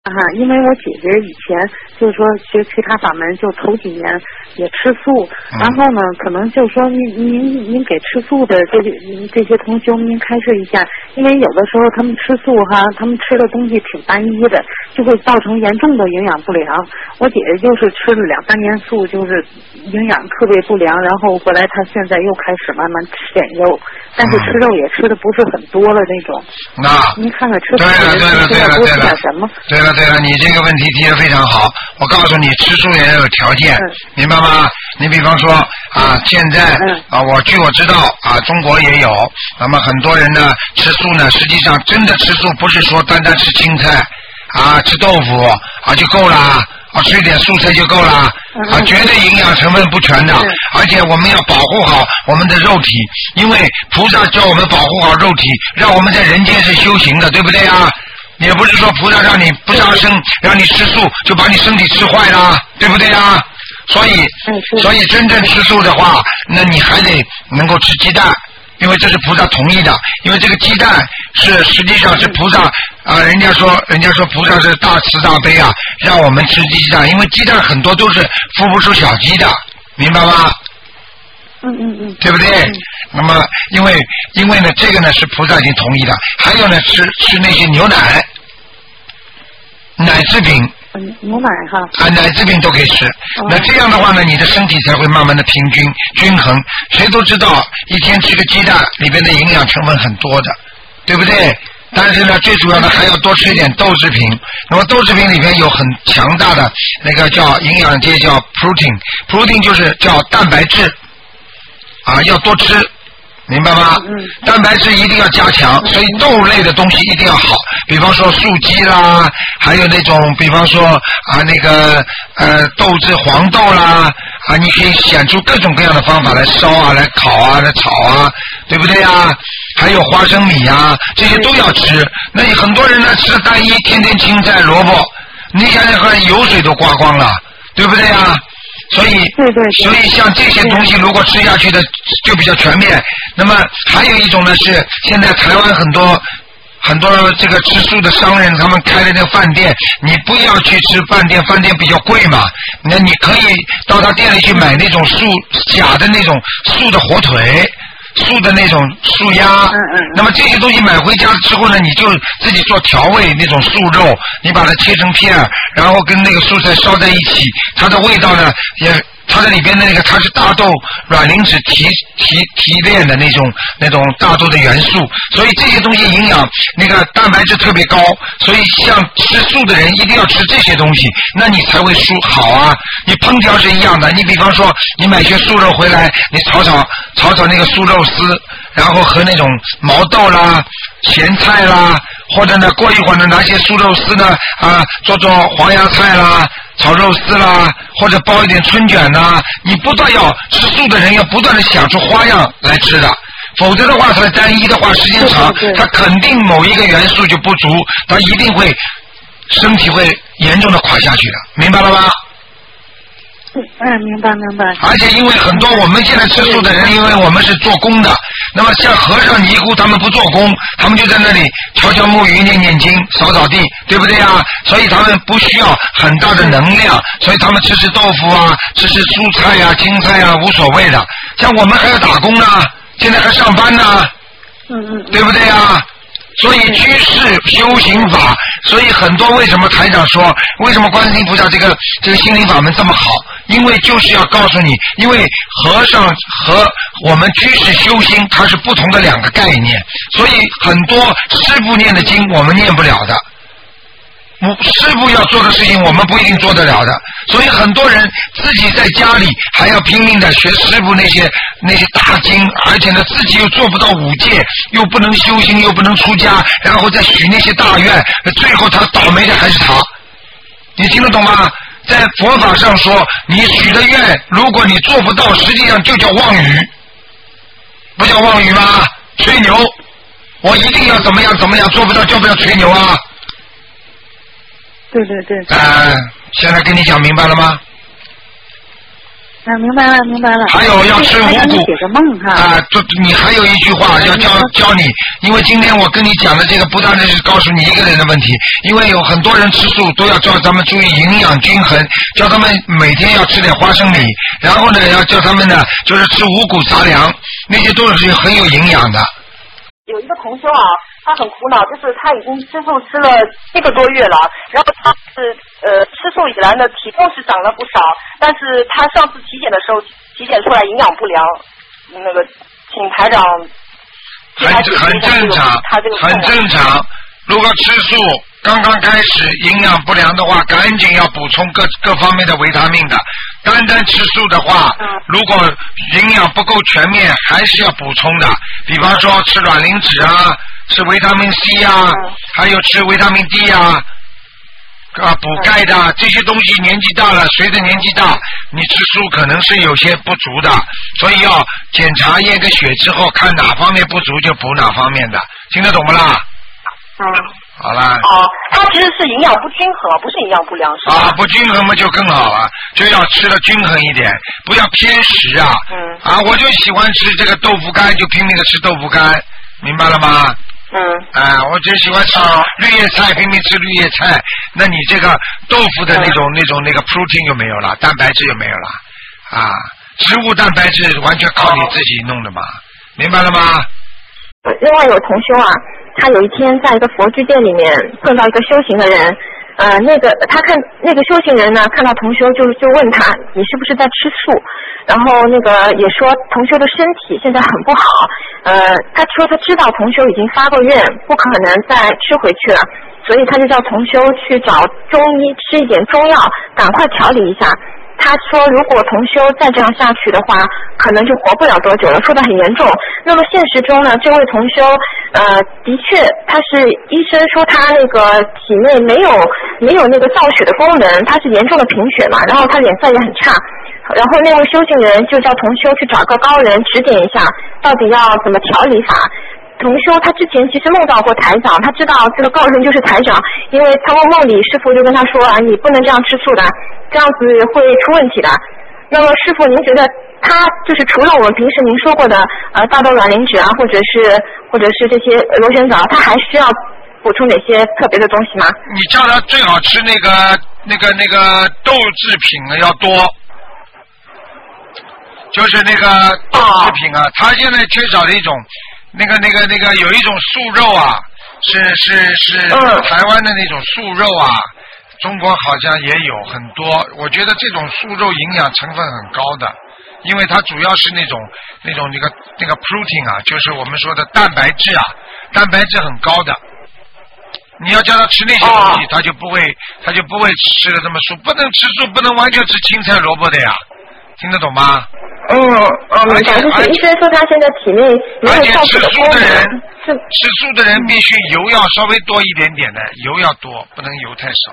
因为我姐姐以前就是说学其他法门，就头几年也吃素，然后呢，可能就是说您给吃素的这些同修您开示一下，因为有的时候他们吃素他们吃的东西挺单一的，就会造成严重的营养不良。我姐姐就是吃了2、3年素，就是营养特别不良，然后后来她现在又开始慢慢吃点肉，但是吃肉也吃的不是很多了那种。 那您看看吃素对了， 什么？ 对了，你这个问题提得非常好。我告诉你，吃素也有条件，明白吗？你比方说现在据我知道中国也有，那么很多人呢吃素呢，实际上真的吃素不是说单单吃青菜吃豆腐就够了。吃一点素菜就够了绝对营养成分不全的，而且我们要保护好我们的肉体，因为菩萨叫我们保护好肉体，让我们在人间是修行的，对不对啊？也不是说菩萨让你不杀生，让你吃素就把你身体吃坏了，对不对啊？所以真正吃素的话，那你还得能够吃鸡蛋，因为这是菩萨同意的，因为这个鸡蛋实际上是菩萨人家说菩萨是大慈大悲让我们吃鸡蛋，因为鸡蛋很多都是孵不出小鸡的，明白吗？对不对？那么因为呢，这个呢是菩萨已经同意的，还有呢吃那些牛奶、奶制品。 牛奶奶制品都可以吃。那这样的话呢，你的身体才会慢慢的平均均衡。谁都知道，一天吃个鸡蛋里边的营养成分很多的，对不对？但是呢，最主要的还要多吃一点豆制品。那么豆制品里边有很强大的那个叫营养界叫 protein 就是叫蛋白质要多吃。明白吗？蛋白质一定要加强，所以豆类的东西一定要好，比方说素鸡啦，还有那种比方说那个豆制黄豆啦你可以选出各种各样的方法来烧来烤来炒对不对还有花生米这些都要吃。那你很多人呢吃单一，天天青菜萝卜，你想想看，油水都刮光了，对不对所以像这些东西如果吃下去的就比较全面。那么还有一种呢是现在台湾很多这个吃素的商人他们开的那个饭店，你不要去吃饭店比较贵嘛，那你可以到他店里去买那种假的那种素的火腿，素的那种素鸭那么这些东西买回家之后呢，你就自己做调味，那种素肉你把它切成片，然后跟那个素菜烧在一起，它的味道呢它的里边的那个它是大豆卵磷脂提炼的那种大豆的元素，所以这些东西营养那个蛋白质特别高，所以像吃素的人一定要吃这些东西，那你才会好你烹调是一样的，你比方说你买些素肉回来，你炒那个素肉丝，然后和那种毛豆啦、咸菜啦，或者呢过一会儿呢拿些素肉丝呢做黄芽菜啦、炒肉丝啦，或者包一点春卷啦，你不断要吃素的人要不断的想出花样来吃的，否则的话它单一的话时间长，它肯定某一个元素就不足，它一定会身体会严重的垮下去的，明白了吗？ 明白。 而且因为很多我们现在吃素的人，因为我们是做工的，那么像和尚尼姑他们不做工，他们就在那里敲木鱼念经扫地，对不对所以他们不需要很大的能量，所以他们吃豆腐吃蔬菜青菜无所谓的。像我们还要打工呢，现在还上班呢对不对所以居士修行法，所以很多为什么台长说为什么观世音菩萨这个心灵法门这么好，因为就是要告诉你，因为和尚和我们居士修心它是不同的两个概念，所以很多师父念的经我们念不了的，师父要做的事情我们不一定做得了的，所以很多人自己在家里还要拼命的学师父那些大经，而且呢自己又做不到5戒，又不能修行，又不能出家，然后再许那些大愿，最后他倒霉的还是他。你听得懂吗？在佛法上说，你许的愿如果你做不到，实际上就叫妄语，不叫妄语吗？吹牛，我一定要怎么样做不到叫不要吹牛对。 现在跟你讲明白了吗？ 明白了，明白了。 还有要吃五谷。 写个梦哈。 啊，你还有一句话要教你，因为今天我跟你讲的这个不单单是告诉你一个人的问题，因为有很多人吃素都要叫他们注意营养均衡，叫他们每天要吃点花生米，然后呢要叫他们呢就是吃五谷杂粮，那些都是很有营养的。 有一个同修啊，他很苦恼，就是他已经吃素吃了1个多月了，然后他是吃素以来呢体重是长了不少，但是他上次体检的时候体检出来营养不良，那个请台长很正常，很正常。如果吃素刚刚开始营养不良的话，赶紧要补充各方面的维他命的。单单吃素的话，如果营养不够全面，还是要补充的。比方说吃卵磷脂啊，吃维他命 C 啊，还有吃维他命 D 啊，补钙的这些东西，年纪大了，随着年纪大，你吃素可能是有些不足的，所以要检查验个血之后，看哪方面不足就补哪方面的，听得懂不啦？好啦。 它其实是营养不均衡，不是营养不良，是吧？ 不均衡嘛就更好了，就要吃的均衡一点，不要偏食啊。我就喜欢吃这个豆腐干，就拼命的吃豆腐干，明白了吗？我只喜欢吃绿叶菜，拼命吃绿叶菜，那你这个豆腐的那个 protein 就没有了，蛋白质就没有了植物蛋白质完全靠你自己弄的嘛，明白了吗？ 另外有同修啊，他有一天在一个佛具店里面碰到一个修行的人，他看那个修行人呢，看到同修就问他，你是不是在吃素？然后那个也说同修的身体现在很不好，他说他知道同修已经发过愿，不可能再吃回去了，所以他就叫同修去找中医吃一点中药，赶快调理一下。他说如果同修再这样下去的话，可能就活不了多久了，说得很严重。那么现实中呢，这位同修的确他是医生说他那个体内没有那个造血的功能，他是严重的贫血嘛，然后他脸色也很差，然后那位修行人就叫同修去找个高人指点一下到底要怎么调理法。同修他之前其实梦到过台长，他知道这个高人就是台长，因为他梦里师父就跟他说你不能这样吃素的，这样子会出问题的。那么师父您觉得他就是除了我们平时您说过的大豆卵磷脂啊，或者是这些螺旋藻，他还需要补充哪些特别的东西吗？ 你叫他最好吃那个豆制品要多，就是那个豆制品啊，他现在缺少的一种那个有一种素肉啊，是台湾的那种素肉啊，中国好像也有很多。我觉得这种素肉营养成分很高的，因为它主要是那种protein 啊，就是我们说的蛋白质啊，蛋白质很高的。你要叫他吃那些东西，他就不会吃的这么素。不能吃素，不能完全吃青菜萝卜的呀，听得懂吗？ 明白。就是医生说他现在体内没有造血的功能。 吃素的人必须油要稍微多一点点的，油要多，不能油太少。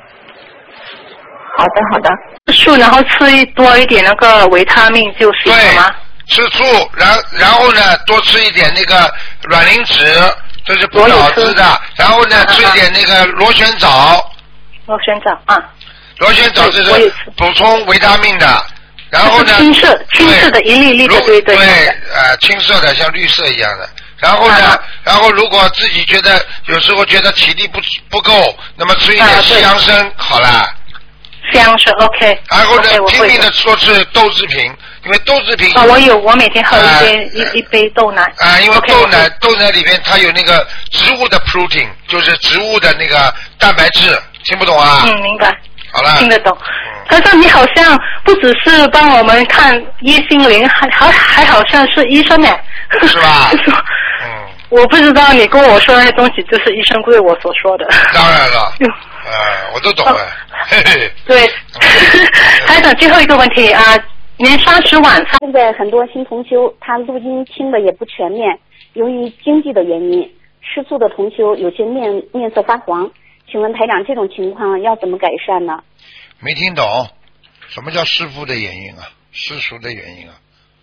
好的。 吃素然后吃多一点那个维他命就行了吗？ 吃素，然后呢多吃一点那个卵磷脂，这是补脑子的，然后呢吃一点那个螺旋藻。 螺旋藻螺旋藻这是补充维他命的。然后呢？青色的一粒粒的，对， 青色的像绿色一样的。然后呢？然后如果自己觉得有时候觉得体力不够，那么吃一点西洋参好了。 西洋参 OK。 然后呢，拼命的说是豆制品，因为豆制品。 我每天喝一杯豆奶。 因为豆奶里边它有那个植物的 protein， 就是植物的那个蛋白质，听不懂啊？ 明白。 好了。 听得懂。但是你好像不只是帮我们看一心灵，还好像是医生呢。 是吧？ 我不知道你跟我说的东西就是医生对我所说的。 当然了。我都懂了。 对。台长，最后一个问题年30晚上。 现在很多新同修他录音听的也不全面，由于经济的原因，吃素的同修有些面色发黄。请问台长，这种情况要怎么改善呢？ 没听懂，什么叫师父的原因啊？世俗的原因啊？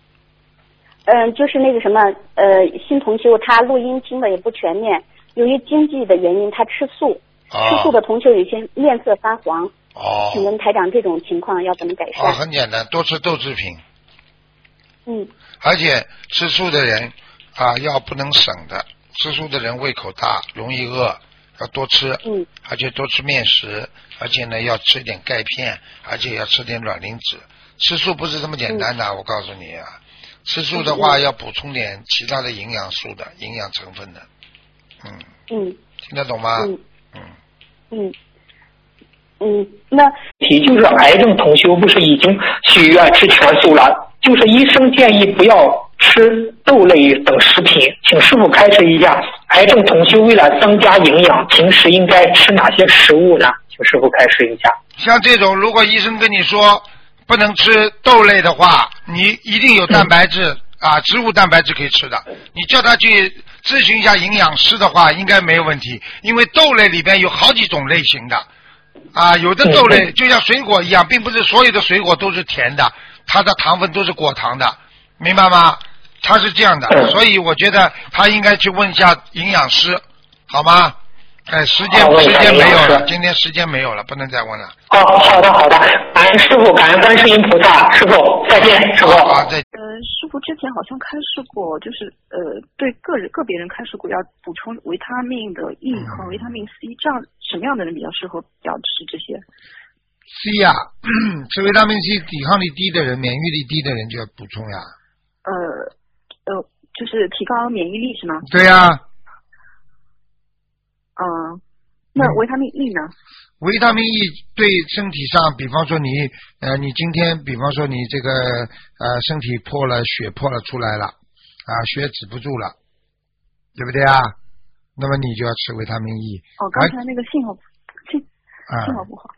就是那个什么新同修他录音听的也不全面，由于经济的原因他吃素，吃素的同修有些面色发黄。 哦。 请问台长，这种情况要怎么改善？ 很简单，多吃豆制品。 而且吃素的人要不能省的，吃素的人胃口大，容易饿，要多吃。而且多吃面食，而且呢要吃点钙片，而且要吃点卵磷脂。吃素不是这么简单的，我告诉你啊，吃素的话要补充点其他的营养素的营养成分的。听得懂吗？ 那题就是癌症同修不是已经许愿吃全素了，就是医生建议不要吃豆类等食品，请师傅开示一下，癌症同修为了增加营养，平时应该吃哪些食物呢？请师傅开示一下。 像这种如果医生跟你说不能吃豆类的话，你一定有蛋白质植物蛋白质可以吃的，你叫他去咨询一下营养师的话应该没有问题，因为豆类里边有好几种类型的有的豆类就像水果一样，并不是所有的水果都是甜的，它的糖分都是果糖的，明白吗？它是这样的，所以我觉得他应该去问一下营养师，好吗？时间没有了，今天时间没有了，不能再问了。 好的，感恩师傅，感恩观世音菩萨，师傅再见，师傅。 师傅之前好像开示过，就是对个别人开示过要补充维他命的 E 和维他命 C， 这样什么样的人比较适合要吃这些 ？C 吃维他命 C， 抵抗力低的人、免疫力低的人就要补充呀。 就是提高免疫力是吗？ 对呀。 那维他命 E 呢？ 维他命 E 对身体上，比方说你今天，比方说你这个身体破了，血破了出来了血止不住了，对不对啊？那么你就要吃维他命 E。 刚才那个信号不好。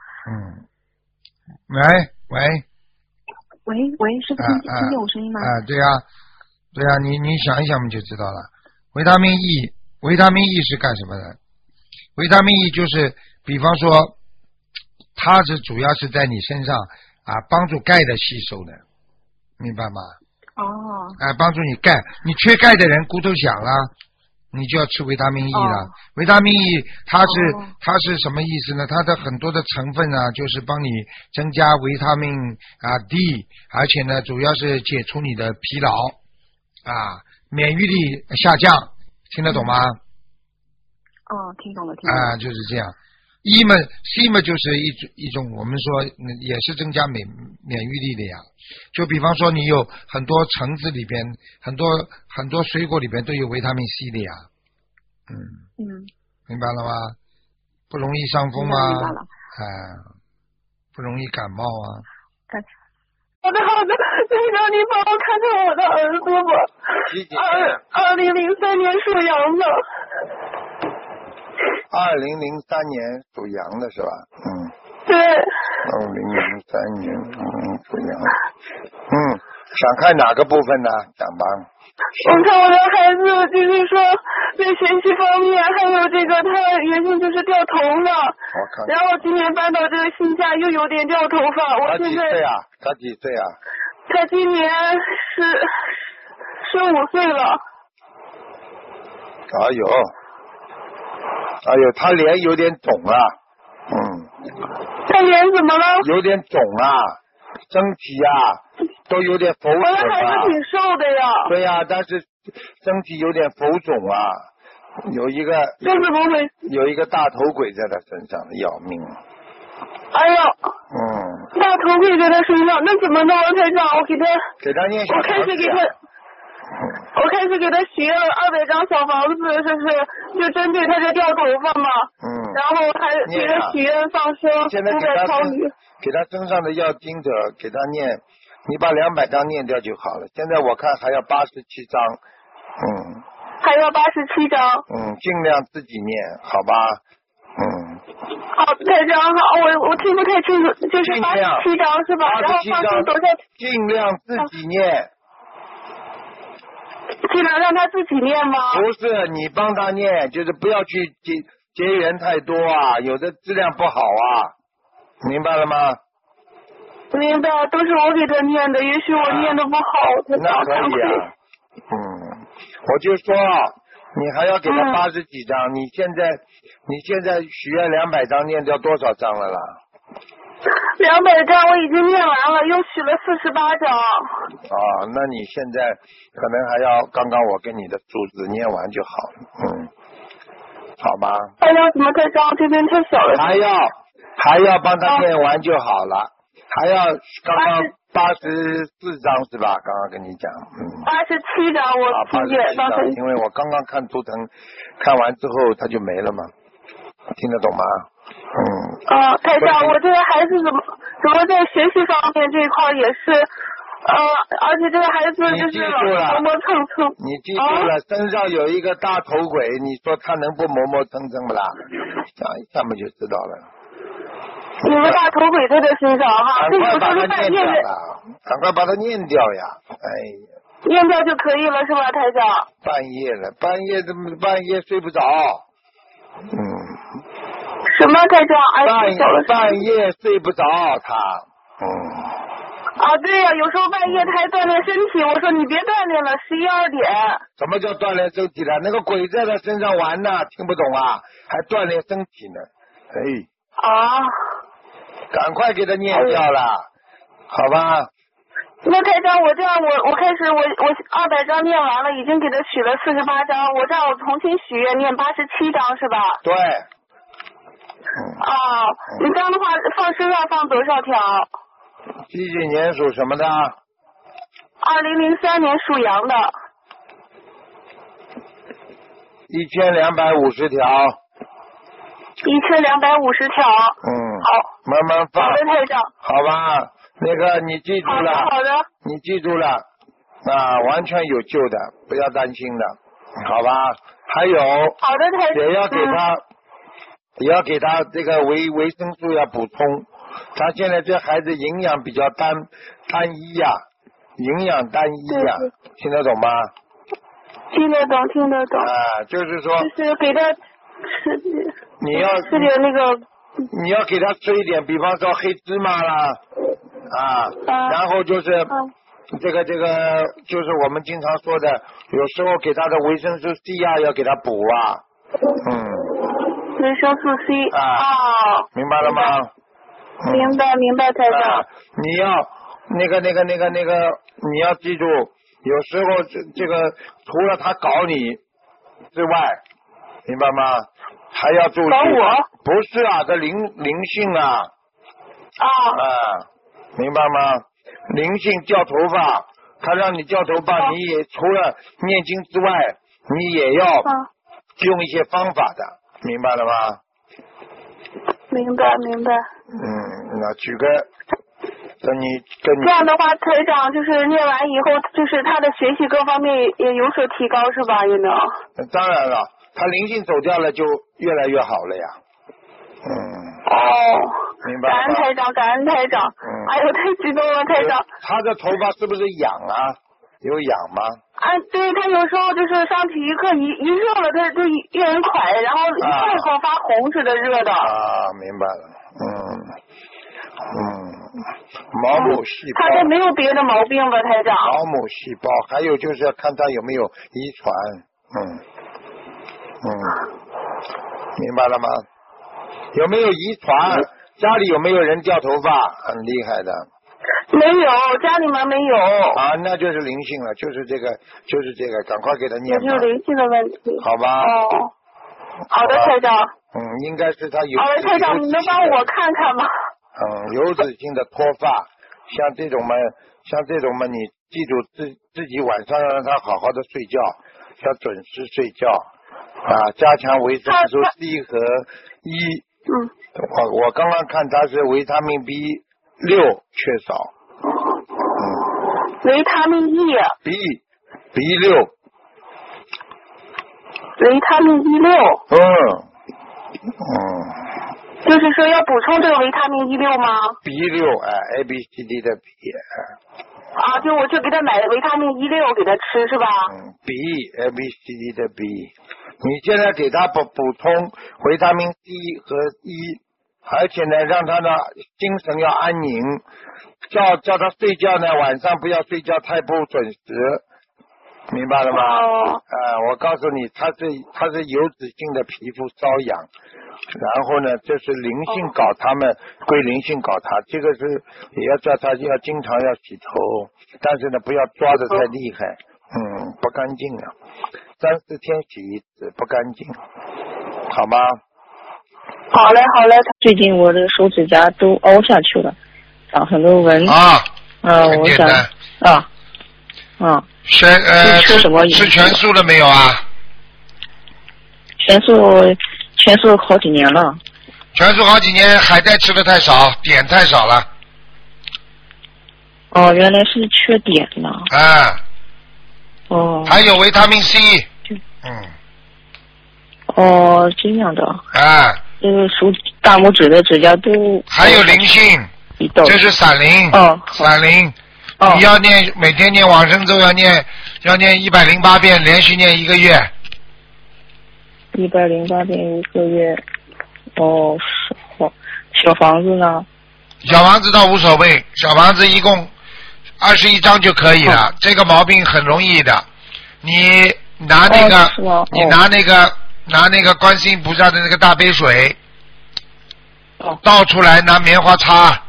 喂，师傅听见我声音吗？ 对呀，你想一想我们就知道了。维他命 E 是干什么的？维他命 E 就是比方说它是主要是在你身上帮助钙的吸收的，明白吗？帮助你钙，你缺钙的人骨头响了，你就要吃维他命 E 了。维他命 E 它是什么意思呢？它的很多的成分就是帮你增加维他命D， 而且呢主要是解除你的疲劳免疫力下降，听得懂吗？ 听懂了。 就是这样。E 嘛 C 嘛就是一种我们说也是增加免疫力的呀。就比方说你有很多橙子里边，很多水果里边都有维他命 C 的呀。明白了吗？不容易伤风吗？ 明白了。 不容易感冒啊。 好的，队长，你帮我看看我的儿子吧。2003年属羊的。 2003年属羊的是吧？ 对。 2003年属羊。想看哪个部分呢？讲吧。 我看我的孩子，就是说在学习方面，还有这个他原先就是掉头发，然后今年搬到这个新家又有点掉头发。我现在他几岁啊？ 他今年15岁了。 哎呦，他脸有点肿啊。 他脸怎么了？ 有点肿身体都有点浮肿。 我的孩子挺瘦的呀。 对呀，但是身体有点浮肿有一个这怎么回事？ 有一个大头鬼在他身上，要命。 哎呦。大头鬼在他身上，那怎么弄啊，台长？我给他念小房子。我开始给他许了200张小房子，就针对他这掉头发嘛。然后还给他许愿放生500条鱼。 给他身上的要经者给他念，你把200张念掉就好了。现在我看还要87张。 还要87张。 尽量自己念，好吧？ 好，台长好，我听不太清楚，就是87张是吧？然后放生多少？ 尽量自己念。 尽量让他自己念吗？ 不是，你帮他念，就是不要去结缘太多有的质量不好明白了吗？ 明白，都是我给他念的，也许我念的不好， 那可以我就说你还要给他80几张，你现在许愿200张，念掉多少张了啦 200张我已经念完了，又许了48张。 那你现在可能还要刚刚我跟你的数字念完就好了，好吧？ 还要怎么太张？这边太小了。 还要帮他念完就好了，还要刚刚84张是吧？刚刚跟你讲 87张我听见刚才， 因为我刚刚看图腾，看完之后他就没了嘛，听得懂吗？ 台长，我这个孩子怎么在学习方面这一块也是，而且这个孩子就是磨磨蹭蹭。 你记住了，身上有一个大头鬼，你说他能不磨磨蹭蹭不啦？讲一下嘛就知道了。 有个大头鬼在他身上哈， 赶快把它念掉了，赶快把它念掉呀！ 念掉就可以了是吧，台长？ 半夜睡不着。 什么台长？ 半夜睡不着他。 对呀，有时候半夜他还锻炼身体，我说你别锻炼了，11、2点。 什么叫锻炼身体了？那个鬼在他身上玩呢，听不懂啊？还锻炼身体呢？赶快给他念掉了，好吧？ 那台长，我这样我开始我200张念完了，已经给他许了48张，我这样我重新许愿念87张是吧？ 对。 你这样的话放身上放多少条？ 几年属什么的 ？2003年属羊的。 1250条。 1250条。好， 慢慢放。 好的，台长。 好吧，那个你记住了。 好的。 你记住了，完全有救的，不要担心的，好吧？还有。 好的，台长。 也要给他这个维生素要补充。他现在这孩子营养比较单一呀，营养单一呀，听得懂吗？ 听得懂。 就是说。 就是给他吃。 你要吃点那个。 你要给他吃一点，比方说黑芝麻啦，然后就是这个就是我们经常说的，有时候给他的维生素 C 要给他补维生素 C 明白了吗？ 明白，台长。 你要那个，你要记住，有时候这个除了他搞你之外，明白吗？还要注意。 搞我？ 不是这灵性明白吗？灵性掉头发，他让你掉头发，你也除了念经之外，你也要用一些方法的。明白了吗？ 明白。 那举个，跟你这样的话，台长就是念完以后，就是他的学习各方面也有所提高，是吧？也能。 当然了，他灵性走掉了，就越来越好了呀。明白吗？ 感恩台长。哎呦，太激动了，台长。 他的头发是不是痒啊？有痒吗？ 对，他有时候就是上体育课一热了，他就一人快，然后一块块发红似的热的。 明白了。毛母细胞。 他这没有别的毛病吧，台长？ 毛母细胞，还有就是要看他有没有遗传。明白了吗？有没有遗传？家里有没有人掉头发？很厉害的。 没有，家里面没有。 那就是灵性了，就是这个，赶快给他念吧。 就是灵性的问题。 好吧。 好的，台长。 应该是他有。 好的，台长，你能帮我看看吗？ 有脂性的脱发，像这种嘛，你记住自己晚上让他好好的睡觉，要准时睡觉加强维生素 C 和 E。我刚刚看他是维他命 B6 缺少。 维他命 B6。 维他命 B6。就是说要补充这个维他命 B6吗 ？B6 A B C D 的 B。 就我去给他买维他命 B6给他吃是吧 ？B A B C D 的 B。你现在给他补充维他命 C 和 E， 而且呢，让他的精神要安宁，叫他睡觉呢，晚上不要睡觉太不准时，明白了吗？我告诉你，他是油脂性的皮肤瘙痒， 然后呢，这是灵性搞他们，归灵性搞他，这个是也要叫他要经常要洗头，但是呢不要抓得太厉害，不干净啊，3、4天洗一次，不干净，好吗？ 好嘞。最近我的手指甲都凹下去了，长很多纹。我想吃什么？ 吃全素了没有啊？ 全素好几年了。 全素好几年，海带吃的太少，碘太少了。 原来是缺碘呢。 还有维他命 C。 这样的。 手大拇指的指甲都。 还有灵性，这是闪灵。闪灵。你要每天念往生咒，要念108遍，连续念1个月。 108遍1个月。小房子呢？ 小房子倒无所谓，小房子一共21张就可以了。这个毛病很容易的，你拿那个，你拿那个观世音菩萨的那个大杯水，倒出来，拿棉花擦。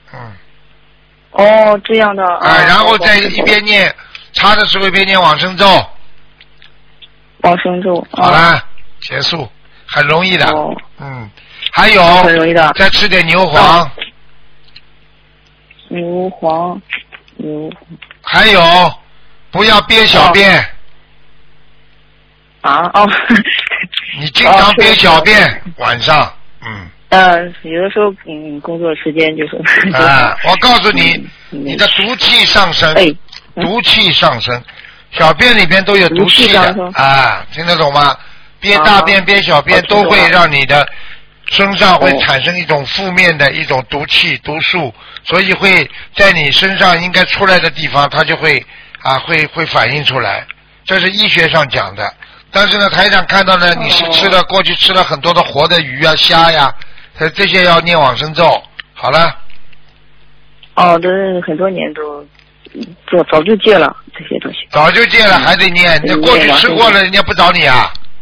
这样的。 然后再一边念，擦的时候一边念往生咒。 往生咒。 好了，结束，很容易的。还有， 很容易的。 再吃点牛黄。 牛黄。 还有，不要憋小便。你经常憋小便，晚上。 有的时候工作时间就是。 我告诉你，你的毒气上升，毒气上升，小便里边都有毒气的听得懂吗？憋大便、憋小便都会让你的身上会产生一种负面的一种毒气、毒素，所以会在你身上应该出来的地方，它就会会反映出来，这是医学上讲的。但是呢，台长看到呢，你是过去吃了很多的活的鱼啊、虾呀，这些要念往生咒。好了。 都很多年都早就戒了这些东西。 早就戒了，还得念。你过去吃过了，人家不找你啊？